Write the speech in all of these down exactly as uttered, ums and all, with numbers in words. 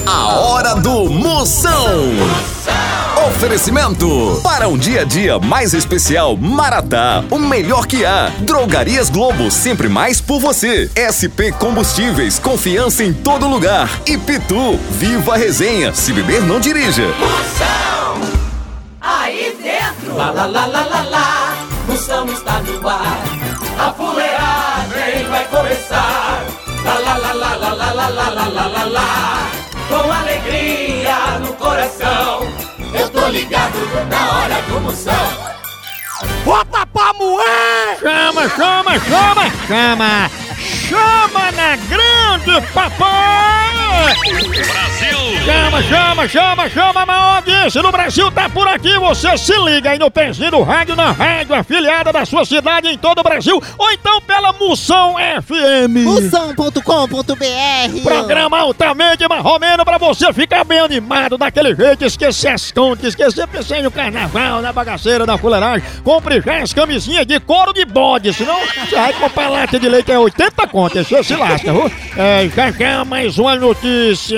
A hora do Moção. Oferecimento para um dia a dia mais especial, Maratá, o melhor que há. Drogarias Globo, sempre mais por você. S P Combustíveis, confiança em todo lugar. E Pitu, viva a resenha, se beber não dirija. Moção, aí dentro, lá lá lá lá lá lá, Moção está no ar, a fuleagem vai começar. Lá lá lá lá lá lá lá lá lá lá lá lá, com alegria no coração, eu tô ligado na hora do Moção. Bota pra moer! Chama, chama, chama, chama! Chama na grande, papai! Brasil! Chama, chama, chama, chama, a maior audiência no Brasil tá por aqui. Você se liga aí no pezinho do rádio, na rádio afiliada da sua cidade em todo o Brasil, ou então pela Moção F M. Moção ponto com ponto b r. Programa altamente marromeno pra você ficar bem animado, daquele jeito, esquecer as contas, esquecer pensar no carnaval, na bagaceira, na fuleiragem. Compre já as camisinhas de couro de bode, senão você vai comprar lata de leite é oitenta contas, você se lasca, viu? É, já já mais uma notícia.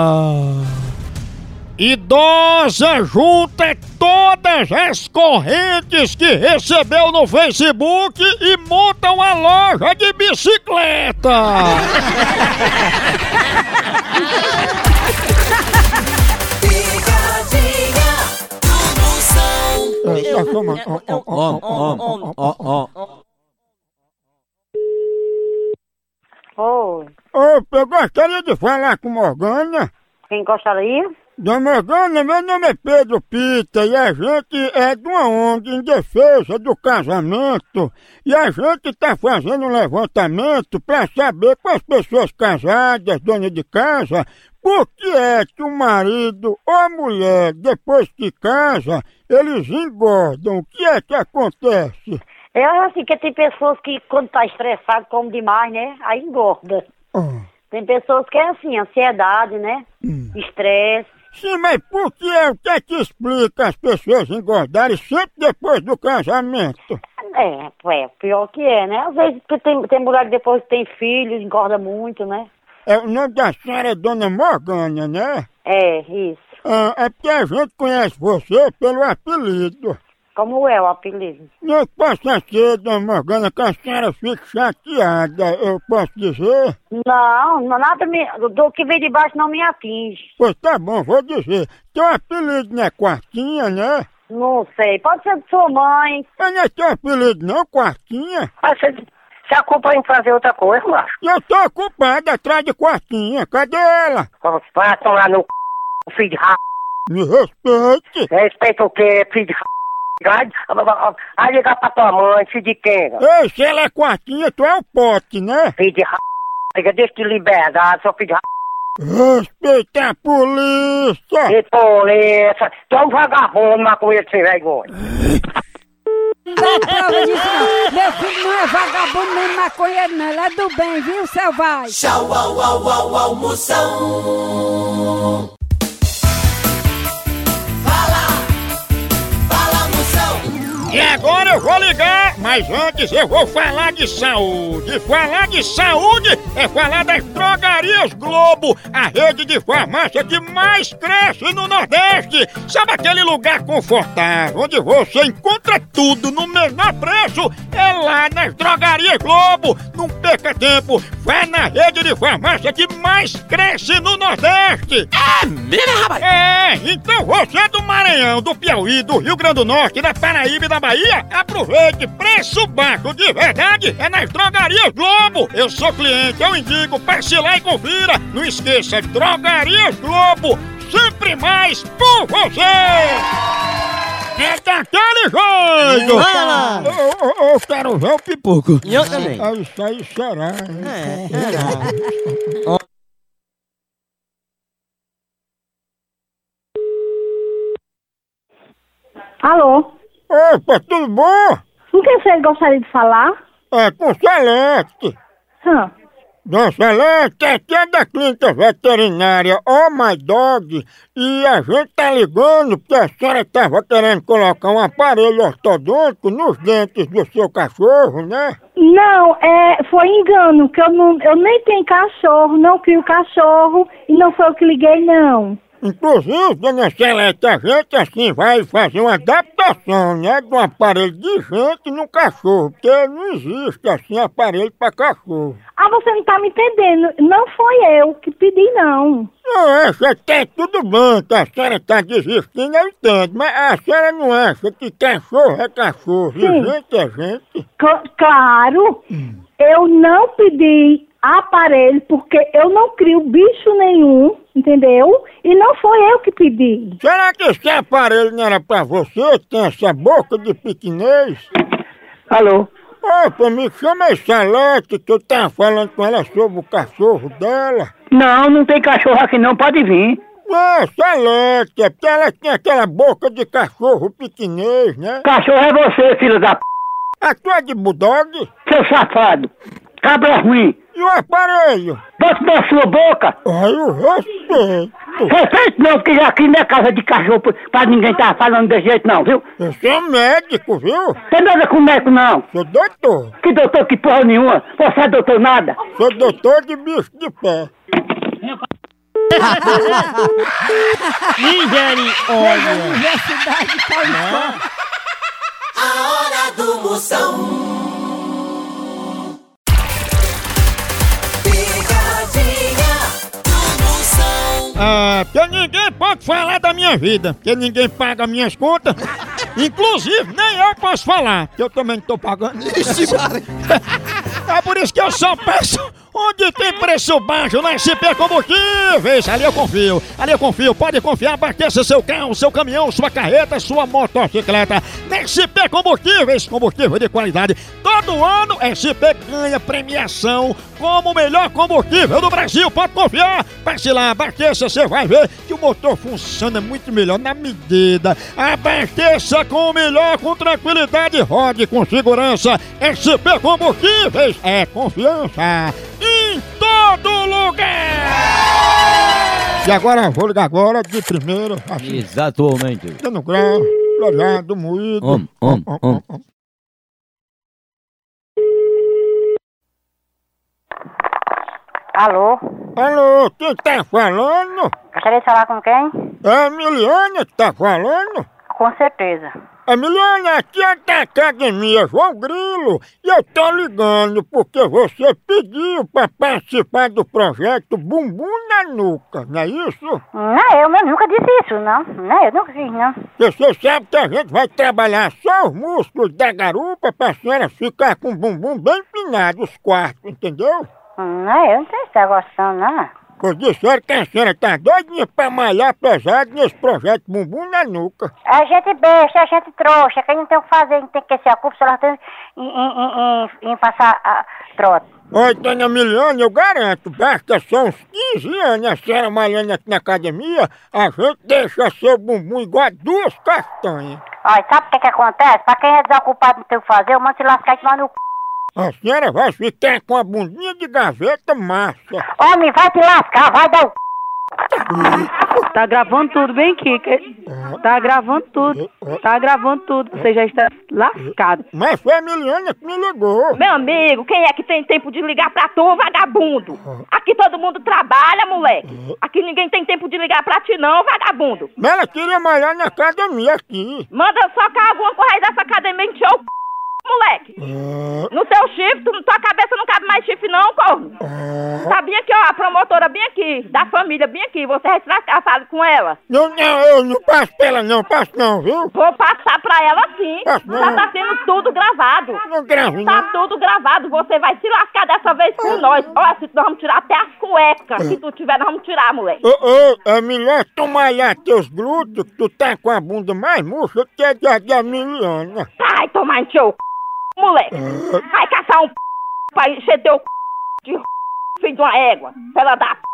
Idosa junta todas as correntes que recebeu no Facebook e monta uma loja de bicicleta. Oi. Ô, eu gostaria de falar com Morgana. Quem gostaria? Dona Morgana, meu nome é Pedro Pita e a gente é de uma O N G em defesa do casamento e a gente tá fazendo um levantamento para saber com as pessoas casadas, donas de casa, por que é que o marido ou a mulher, depois que casa, eles engordam? O que é que acontece? É assim, que tem pessoas que quando tá estressado, come demais, né? Aí engorda. Oh. Tem pessoas que é assim, ansiedade, né? Hum. Estresse. Sim, mas por que é? O que é que explica as pessoas engordarem sempre depois do casamento? É, é, pior que é, né? Às vezes tem, tem mulher que depois tem filhos, engorda muito, né? É, o nome da senhora é Dona Morgana, né? É, isso. Ah, é porque a gente conhece você pelo apelido. Como é o apelido? Não possa ser, Dona Morgana, que a senhora fique chateada, eu posso dizer? Não, não, nada me, do que vem de baixo não me atinge. Pois tá bom, vou dizer. Teu apelido não é Quartinha, né? Não sei, pode ser de sua mãe. Mas não é teu apelido não, Quartinha? Ah, você se ocupa em fazer outra coisa, macho. Eu tô ocupado atrás de Quartinha, cadê ela? Vai tomar no c... filho de ra... Me respeite. Respeita o quê, filho de ra... Vai ligar pra tua mãe, filho de quem? Ei, se ela é Quartinha, tu é o pote, né? Filho de ra... Deixa de liberdade, seu filho de ra... Respeita a polícia! Que polícia! Tu é um vagabundo, maconheiro sem vergonha. Não é prova disso não. Meu filho não é vagabundo nem maconheiro não, ele é do bem, viu, selvagem? Tchau, au, au, au, au, Moção. E agora eu vou ligar, mas antes eu vou falar de saúde. Falar de saúde é falar das Drogarias Globo, a rede de farmácia que mais cresce no Nordeste. Sabe aquele lugar confortável, onde você encontra tudo no menor preço? É lá nas Drogarias Globo. Não perca tempo, vá na rede de farmácia que mais cresce no Nordeste. É mesmo, rapaz? É, então você do Maranhão, do Piauí, do Rio Grande do Norte, da Paraíba e da Bahia, aproveite, preço baixo de verdade é nas Drogarias Globo. Eu sou cliente, eu indico, passe lá e confira. Não esqueça, Drogarias Globo, sempre mais por você. É daquele jeito. Vai lá. Eu, eu, eu quero ver o pipoco. E eu também. Ah, isso aí será. É, será. Alô? Opa, tudo bom? Com quem você gostaria de falar? É, com Celeste. Hã? Dona Celeste, aqui é da clínica veterinária Oh My Dog e a gente tá ligando porque a senhora tava querendo colocar um aparelho ortodôntico nos dentes do seu cachorro, né? Não, é, foi engano, que eu, não, eu nem tenho cachorro, não crio cachorro e não foi eu que liguei, não. Inclusive, dona Celeste, a gente assim vai fazer uma adaptação, né, de um aparelho de gente no cachorro, porque não existe assim aparelho para cachorro. Ah, você não tá me entendendo, não foi eu que pedi, não. Não, acha que é tudo bem, que a senhora tá desistindo, eu entendo, mas a senhora não acha que cachorro é cachorro e Sim. gente é gente? C- claro, hum. eu não pedi aparelho porque eu não crio bicho nenhum, entendeu? E não foi eu que pedi. Será que esse aparelho não era pra você, que tem essa boca de piquinês? Alô? Opa, me chama aí Celeste, que eu tava falando com ela sobre o cachorro dela. Não, não tem cachorro aqui não, pode vir. É, Celeste, é porque ela tem aquela boca de cachorro piquinês, né? Cachorro é você, filho da p... A tua é de bulldog? Seu safado. Cabra ruim. E o aparelho? Bota na sua boca. Ai, eu respeito. Respeito não, porque aqui não é casa de cachorro pra ninguém tá falando desse jeito não, viu? Eu sou médico, viu? Tem nada com médico não. Sou doutor. Que doutor que porra nenhuma? Você é doutor nada. Sou doutor de bicho de pé. Olha. Universidade Paulista. A hora do Moção. Ah, porque ninguém pode falar da minha vida, porque ninguém paga minhas contas. Inclusive, nem eu posso falar, porque eu também não tô pagando. É por isso que eu só peço onde tem preço baixo na S P Combustíveis. Ali eu confio, ali eu confio. Pode confiar, abasteça seu carro, seu caminhão, sua carreta, sua motocicleta. Na S P Combustíveis, combustível de qualidade. Todo ano, S P ganha premiação como o melhor combustível do Brasil. Pode confiar. Passe lá, abasteça, você vai ver que o motor funciona muito melhor na medida. Abasteça com o melhor, com tranquilidade, rode com segurança. S P Combustíveis é confiança em todo lugar! E agora, vou ligar agora de primeiro. Assim, exatamente. dando grau, florado, moído. Om, om, om. om. Alô? Alô, quem tá falando? Gostaria de falar com quem? É a Miliana que tá falando? Com certeza. A Miliana, aqui é da Academia João Grilo e eu tô ligando porque você pediu pra participar do projeto Bumbum na Nuca, não é isso? Não, eu mesmo nunca disse isso, não. Não, eu nunca fiz, não. Você sabe que a gente vai trabalhar só os músculos da garupa pra senhora ficar com o bumbum bem empinado, os quartos, entendeu? Não, eu não sei se tá gostando, não. Pois disseram que a senhora tá doidinha pra malhar pesado nesse projeto Bumbum na Nuca. A gente besta, a gente trouxa, que a gente tem o que fazer, a gente tem que ser a culpa, se ela tem em, em, em, em passar a trote. Oi, dona Miliana, eu garanto, basta só uns quinze anos a senhora malhando aqui na academia, a gente deixa seu bumbum igual a duas castanhas. Olha, sabe o que que acontece? Pra quem é desocupado não tem o que fazer, eu mando se lascar e tomar no c... A senhora vai ficar com a bundinha de gaveta massa. Homem, vai te lascar, vai dar o c... Tá gravando tudo bem aqui. Tá gravando tudo. Tá gravando tudo. Você já está lascado. Mas foi a Miliana que me ligou. Meu amigo, quem é que tem tempo de ligar pra tu, vagabundo? Aqui todo mundo trabalha, moleque. Aqui ninguém tem tempo de ligar pra ti não, vagabundo. Mas ela queria malhar na academia aqui. Manda socar alguma coisa aí dessa academia e encher o c... moleque. É. No teu chifre, tu, tua cabeça não cabe mais chifre não, corno. É. Tá bem aqui, ó, a promotora bem aqui, da família bem aqui. Você vai se lascar, fale com ela. Não, não, eu não passo pela não, passo não, viu? Vou passar pra ela sim. Passo Já não. tá sendo tudo gravado. Não grave Tá não. tudo gravado, você vai se lascar dessa vez com nós. Olha, se nós vamos tirar até as cuecas. Se tu tiver, nós vamos tirar, moleque. Ô, ô, é melhor tu malhar teus glúteos, que tu tá com a bunda mais murcha que a da da Miliana. Vai tomar em teu c... moleque. Vai caçar um p... pra encher teu c... de r... filho de uma égua. Ela dá p...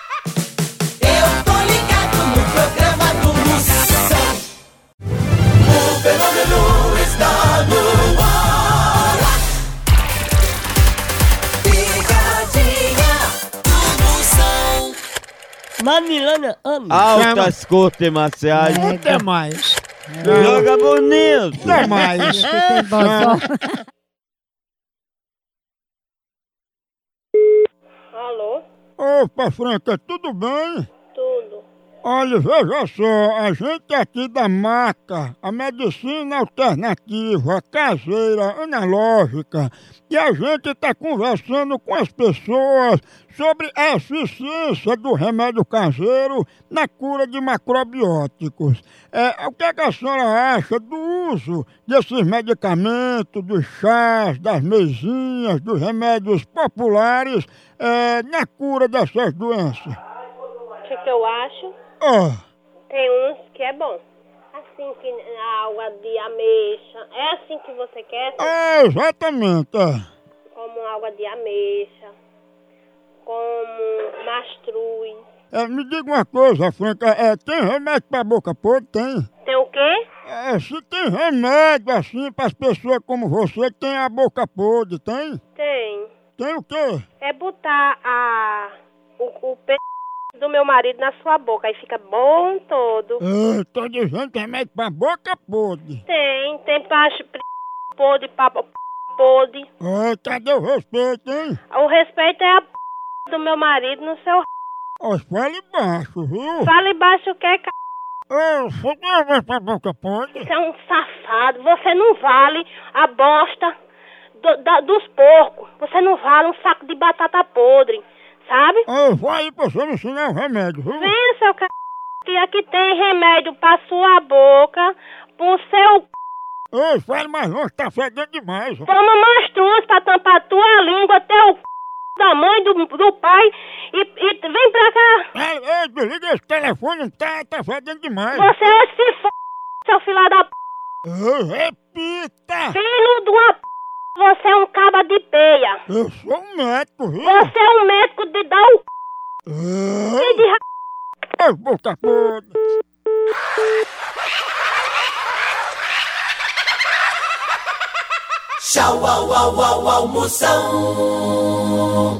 Eu tô ligado no programa do Moção. Manilana Ami. Altas cortes marciais. Até mais. Joga bonito. Até mais. Alô? Opa, Franca, tudo bem? Tudo. Olha, veja só, a gente aqui da Maca, a medicina alternativa, caseira, analógica, e a gente está conversando com as pessoas sobre a eficiência do remédio caseiro na cura de macrobióticos. É, o que, é que a senhora acha do uso desses medicamentos, dos chás, das mesinhas, dos remédios populares é, na cura dessas doenças? O que, que eu acho? Oh. Tem uns que é bom. Assim que a água de ameixa. É assim que você quer? É, exatamente. É. Como água de ameixa. Como mastruz. É, me diga uma coisa, Franca, é, tem remédio pra boca podre? Tem? Tem o quê? É, se tem remédio assim para as pessoas como você que tem a boca podre, tem? Tem. Tem o quê? É botar a... o, o p... do meu marido na sua boca, aí fica bom todo. É, tô dizendo que remédio pra boca podre. Tem, tem pra p... podre, pra p... podre. É, cadê o respeito, hein? O respeito é a p... do meu marido no seu... Ó, fale baixo, viu? Fale baixo o que, c... Ô, você tem remédio pra boca podre? Você é um safado, você não vale a bosta do, da, dos porcos. Você não vale um saco de batata podre, sabe? Eu vou aí pra você me ensinar o remédio, viu? Vem, seu c... que aqui tem remédio pra sua boca, pro seu c... Ei, fale mais longe, tá fedendo demais. Toma mastruz pra tampar tua língua, teu c... da mãe, do, do pai, e, e vem pra cá. Ei, ei, desliga esse telefone, tá, tá fedendo demais. Você é esse f... seu filho da p... Ei, repita. Filho de uma p... Você é um caba de peia. Eu sou um médico, viu? Você é um médico de dar o c... Ei, e de ra... Ei, boca podre. Tchau, au, au, au, almoção.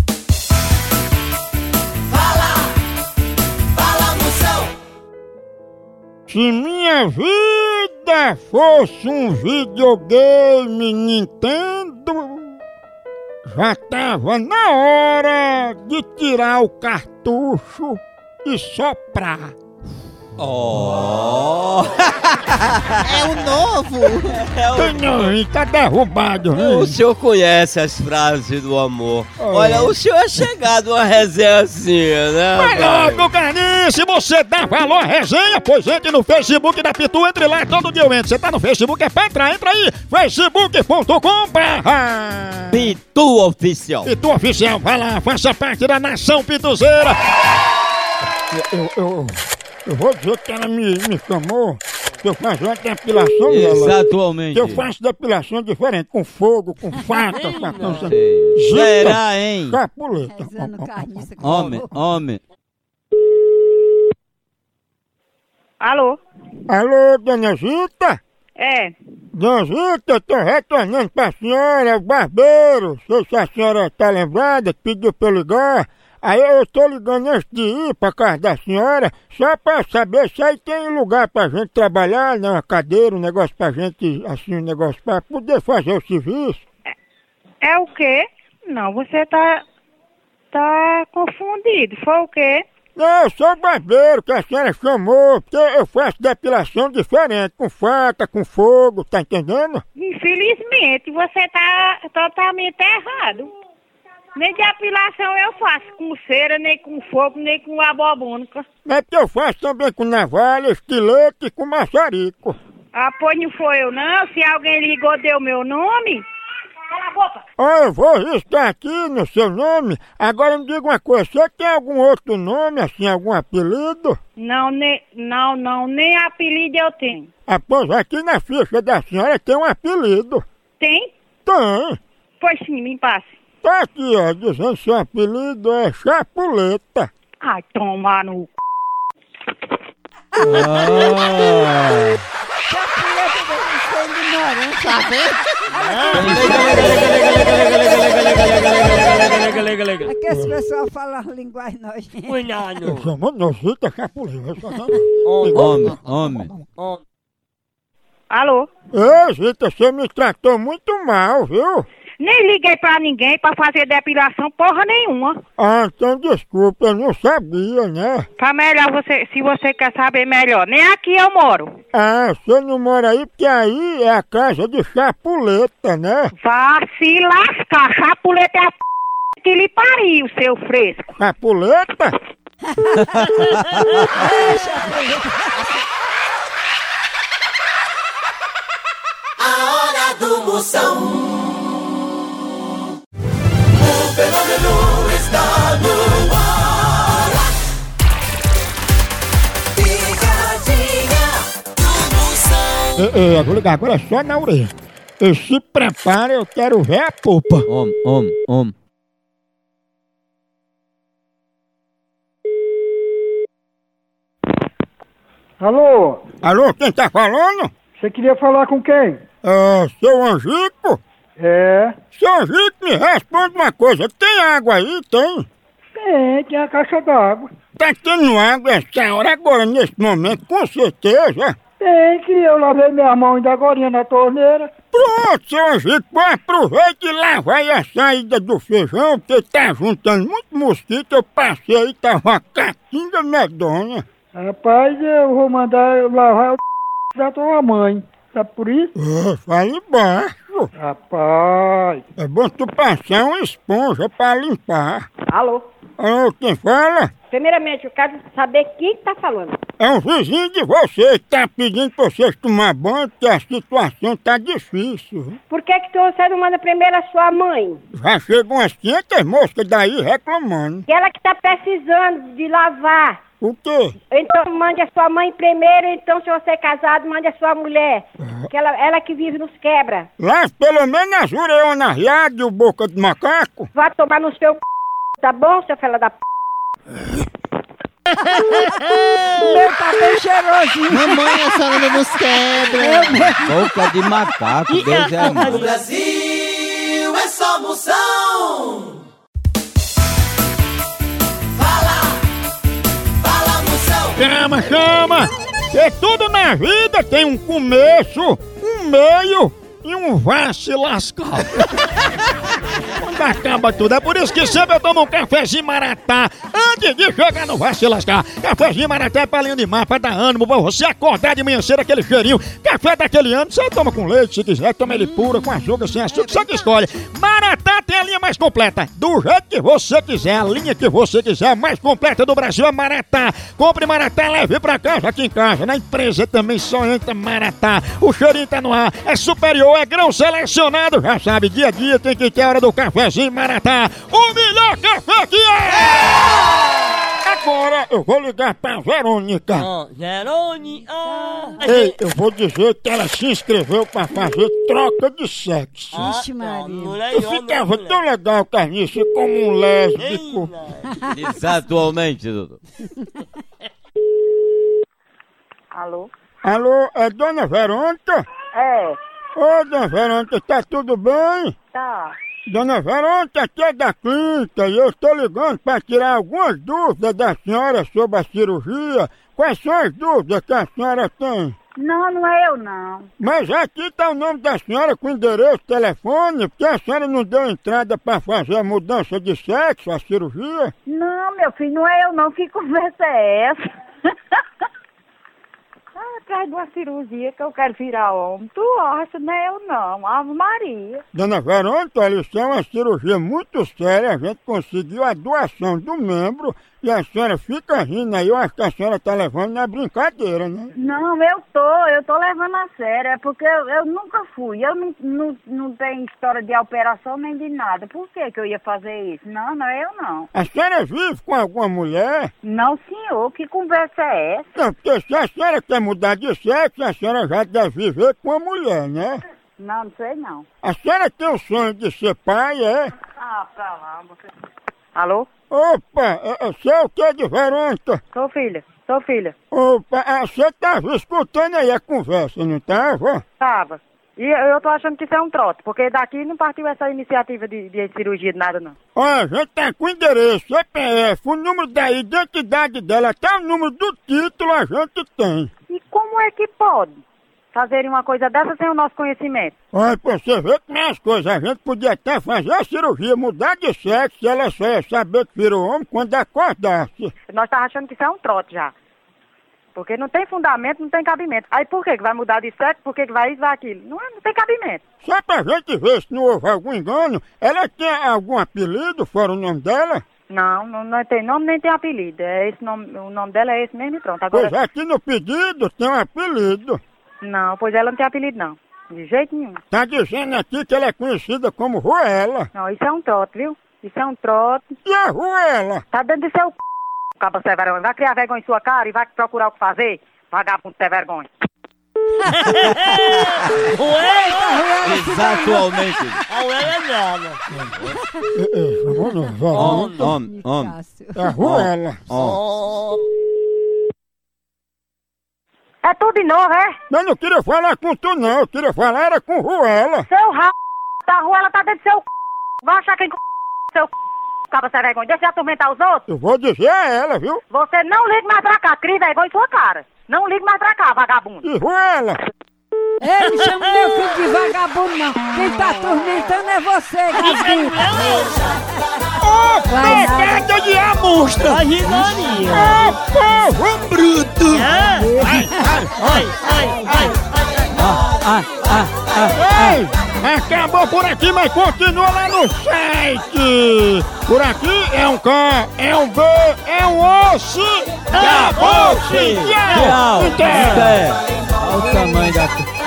Fala, fala, moção. Se minha vida fosse um videogame Nintendo, já tava na hora de tirar o cartucho e soprar. Oh! É o novo! É o... Não, tá derrubado, viu? O senhor conhece as frases do amor. Oh. Olha, o senhor é chegado a uma resenha assim, né? Mas logo, Carlinhos, se você dá valor à resenha, pois entre no Facebook da Pitu, entre lá, todo dia eu entro. Você tá no Facebook, é pra entrar, entra aí, facebook ponto com barra Pitu Oficial. Pitu Oficial, vai lá, faça parte da nação pituzeira. Eu, eu, eu, eu vou dizer que ela me, me chamou que eu faço uma depilação dela. Exatamente. Eu faço depilação diferente, com fogo, com faca, facão. Será, hein? Capuleta. Homem, homem. Alô? Alô, dona Zita? É. Dona Zita, eu tô retornando pra senhora, o barbeiro. Não sei se a senhora tá lembrada, que pediu pra eu ligar. Aí eu tô ligando antes de ir pra casa da senhora, só pra saber se aí tem lugar pra gente trabalhar, né? Uma cadeira, um negócio pra gente, assim, um negócio pra poder fazer o serviço. É, é o quê? Não, você tá... tá confundido. Foi o quê? Não, eu sou o barbeiro que a senhora chamou, porque eu faço depilação diferente, com faca, com fogo, tá entendendo? Infelizmente, você tá totalmente errado. Nem depilação eu faço com cera, nem com fogo, nem com abobônica. É porque eu faço também com navalha, estilete e com maçarico. Ah, pois não foi eu não. Se alguém ligou, deu meu nome. Cala a boca. Ó, eu vou riscar aqui no seu nome. Agora me diga uma coisa, você tem algum outro nome, assim, algum apelido? Não, nem, não, não, nem apelido eu tenho. Ah, pois aqui na ficha da senhora tem um apelido. Tem? Tem. Pois sim, me passe. Tá aqui, ó, dizendo que seu apelido é Chapuleta. Ai, toma no c... Ah. Chapuleta deve ser ignorante, Tá vendo? aquele que esse pessoal fala linguagem nojenta. Eu chamo nojenta Chapuleta. Homem, homem. Alô? Ei, Zita, você me tratou muito mal, viu? Nem liguei pra ninguém pra fazer depilação porra nenhuma. Ah, então desculpa, eu não sabia, né? Tá melhor você, se você quer saber melhor. Nem aqui eu moro. Ah, você não mora aí porque aí é a casa de Chapuleta, né? Vá se lascar. Chapuleta é a p... que lhe pariu, seu fresco. Chapuleta? A hora do Moção. O fenômeno está no ar. Picadinha do Moção. Ei, ei, eu vou ligar agora só na orelha. E se prepara, eu quero ver a polpa. Homem, homem, homem. Alô? Alô, quem tá falando? Você queria falar com quem? É, seu Angico? É. Seu Angico, me responde uma coisa. Tem água aí? Tem? Tem, tem a caixa d'água. Tá tendo água essa hora agora, nesse momento, com certeza? Tem, que eu lavei minha mão ainda agora na torneira. Pronto, seu Angico, aproveita e lava aí a saída do feijão, porque tá juntando muito mosquito. Eu passei aí, tava uma catinga medonha. Rapaz, eu vou mandar eu lavar o da tua mãe. Sabe por isso? É, fala embaixo. Rapaz. É bom tu passar uma esponja pra limpar. Alô? Alô, quem fala? Primeiramente, eu quero saber quem tá falando. É um vizinho de você que tá pedindo pra vocês tomar banho, porque a situação tá difícil. Por que que você não manda primeiro a sua mãe? Já chegam umas quinhentas moscas daí reclamando. E ela que tá precisando de lavar. O quê? Então mande a sua mãe primeiro, então se você é casado, mande a sua mulher. Uhum. Que ela, ela que vive nos quebra. Lá pelo menos as ureonas riadas e o boca de macaco. Vai tomar no seu c... tá bom, seu fela da p... O meu tá bem cheirosinho. Mamãe, a senhora não nos quebra. Boca de macaco, Deus é amor. No Brasil é só Moção. Chama, chama! Que tudo na vida tem um começo, um meio e um vá se lascar. Quando acaba tudo, é por isso que sempre eu tomo um cafezinho maratá antes de chegar no vá se lascar. Cafezinho maratá é palinho de mar pra dar ânimo, pra você acordar de manhã cedo aquele cheirinho. Café daquele ano, você toma com leite se quiser, toma ele puro, com açúcar, sem açúcar, você que escolhe. Maratá tem a linha mais completa, do jeito que você quiser, a linha que você quiser, a mais completa do Brasil é Maratá. Compre Maratá, leve pra casa, aqui em casa, na empresa também só entra Maratá. O cheirinho tá no ar, é superior, é grão selecionado, já sabe, dia a dia tem que ter a hora do cafezinho Maratá. O melhor café que é! Agora eu vou ligar pra Verônica. Oh, Verônica! Ei, eu vou dizer que ela se inscreveu pra fazer troca de sexo. Vixe, Maria. Eu ficava tão legal, Carniça, como um lésbico. Exatamente, doutor. Alô? Alô, é Dona Verônica? É. Ô, Dona Verônica, tá tudo bem? Tá. Dona Verônica, aqui é da clínica e eu estou ligando para tirar algumas dúvidas da senhora sobre a cirurgia. Quais são as dúvidas que a senhora tem? Não, não é eu não. Mas aqui tá o nome da senhora com endereço, telefone, porque a senhora não deu entrada para fazer a mudança de sexo, a cirurgia? Não, meu filho, não é eu não. Que conversa é essa? Ah, atrás de uma cirurgia que eu quero virar homem. Tu acha, não é eu não. Ave Maria. Dona Verônica, olha, isso é uma cirurgia muito séria. A gente conseguiu a doação do membro e a senhora fica rindo aí. Eu acho que a senhora tá levando na brincadeira, né? Não, eu tô. Eu tô levando a sério. É porque eu, eu nunca fui. Eu não, não, não tenho história de operação nem de nada. Por que que eu ia fazer isso? Não, não é eu não. A senhora vive com alguma mulher? Não, senhor. Que conversa é essa? Não, porque se a senhora quer mudar de sexo, a senhora já deve viver com a mulher, né? Não, não sei não. A senhora tem o sonho de ser pai, é? Ah, pra lá. Você... Alô? Opa, você é o que de Verônica? Sou filha, sou filha. Opa, você tava escutando aí a conversa, não tava? Tava. E eu, eu tô achando que isso é um trote, porque daqui não partiu essa iniciativa de, de cirurgia de nada, não. Olha, a gente tá com o endereço, C P F, o número da identidade dela, até o número do título a gente tem. E como é que pode fazerem uma coisa dessa sem o nosso conhecimento? Olha, pra você ver como é as coisas, a gente podia até fazer a cirurgia, mudar de sexo, e ela só ia saber que virou homem quando acordasse. Nós tá achando que isso é um trote já. Porque não tem fundamento, não tem cabimento. Aí por que que vai mudar de sexo? Por que que vai isso, vai aquilo? Não, é, não tem cabimento. Só pra gente ver se não houve algum engano, ela tem algum apelido fora o nome dela? Não, não, não tem nome nem tem apelido. É esse nome, o nome dela é esse mesmo e pronto. Agora... Pois aqui no pedido tem um apelido. Não, pois ela não tem apelido não. De jeito nenhum. Tá dizendo aqui que ela é conhecida como Ruela. Não, isso é um trote, viu? Isso é um trote. E a Ruela? Tá dentro do seu c... Caba sem vergonha. Vai criar vergonha em sua cara e vai procurar o que fazer. Vagabundo sem vergonha. Exatamente. A Ruela é nada. Homem, homem, homem. É Ruela. É tudo de novo, é? Eu não queria falar com tu não, eu queria falar era com Ruela. Seu ra... A Ruela tá dentro do seu c... Vai achar quem c... seu c... Caba sem vergonha. Deixa de atormentar os outros. Eu vou dizer a ela, viu? Você não liga mais pra cá, cria vergonha em sua cara. Não liga mais pra cá, vagabundo. E Ruela? Ei, não chama meu filho de vagabundo, não. Quem tá atormentando é você, Gasguinho. Ô, pegada de amostra! A risaria. Ô, povo bruto! Ai, ai, ai, ai, ai. Ah, ah, Ei, acabou por aqui, mas continua lá no site. Por aqui é um K, é um B, é um osso. Acabou-se! Tchau! Tchau! Olha o tamanho da...